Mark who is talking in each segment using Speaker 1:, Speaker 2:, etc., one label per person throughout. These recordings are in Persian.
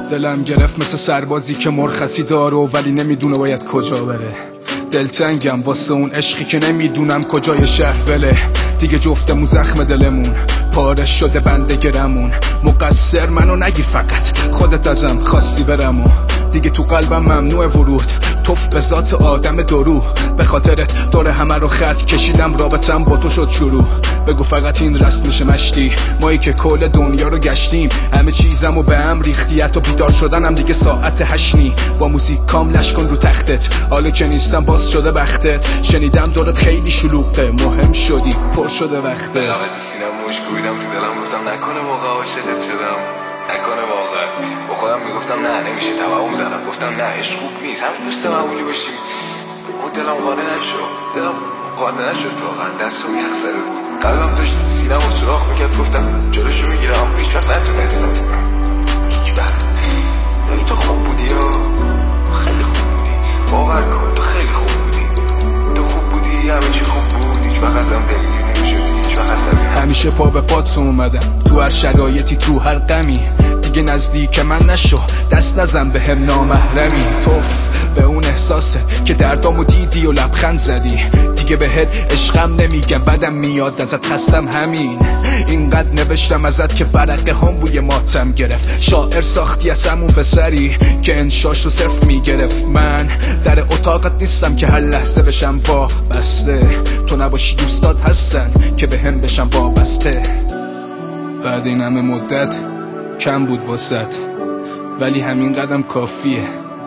Speaker 1: دلم گرفت مثل سربازی که مرخصی داره ولی نمیدونه باید کجا بره. دلتنگم واسه اون عشقی که نمیدونم کجای شهر بله. دیگه جفتمون زخم دلمون پاره شده بنده گرمون. مقصر منو نگیر فقط خودت ازم خواستی برم و دیگه تو قلبم ممنوع ورود. توف به ذات آدم درو به خاطرت داره همه رو خط کشیدم رابطم با تو شد شروع. بگو فقط این رسم میشه مشتی مایی که کل دنیا رو گشتیم. همه چیزمو به هم ریختیت و بیدار شدنم دیگه ساعت 8 با موزیک کاملش کن رو تختت. حالا که نیستم باز شده بختت. شنیدم دورت خیلی شلوغه مهم شدی پر شده وقتت.
Speaker 2: سینم مشک کویدم تو دلم گفتم نکنه واقعا عاشقت شدم. نکنه واقعا با خودم میگفتم نه نمیشه توهم زدم. گفتم نه عشق خوب نیست همین دوست معمولی باشیم. و دلم قانع نشد واقعا. دستم یخ زده بود قلبم داشت سینم رو سوراخ میکرد. گفتم جلوشو میگیرم هیچ وقت نتونستم. هیچ وقت یعنی تو خوب بودی یا خیلی خوب بودی. باور کن تو خیلی خوب بودی. تو خوب بودی همه چی خوب بود. هیچ وقت ازم دلگیر نمیشدی. هیچ وقت
Speaker 1: همیشه پا به پات اومدم تو هر شرایطی تو هر غمی. دیگه نزدیک من نشو دست نزن به هم نامحرمی. توف به اون احساست که دردامو دیدی و لبخند زدی. دیگه بهت عشقم نمیگم بدم میاد ازت خستم همین. اینقدر نوشتم ازت که ورقه هم بوی ماتم گرفت. شاعر ساختی از همون پسری که انشاش رو صرف میگرفت. من در اتاقت نیستم که هر لحظه بشم وابسته. تو نباشی دوستات هستن که به هم بشم وابسته. بعد این همه مدت کم بود واسط ولی همین قدم کافیه.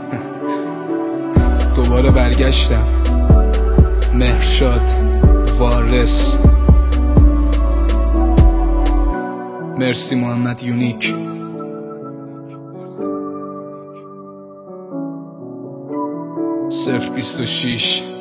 Speaker 1: دوباره برگشتم مهرشاد وارث. مرسی محمد یونیک. صرف 26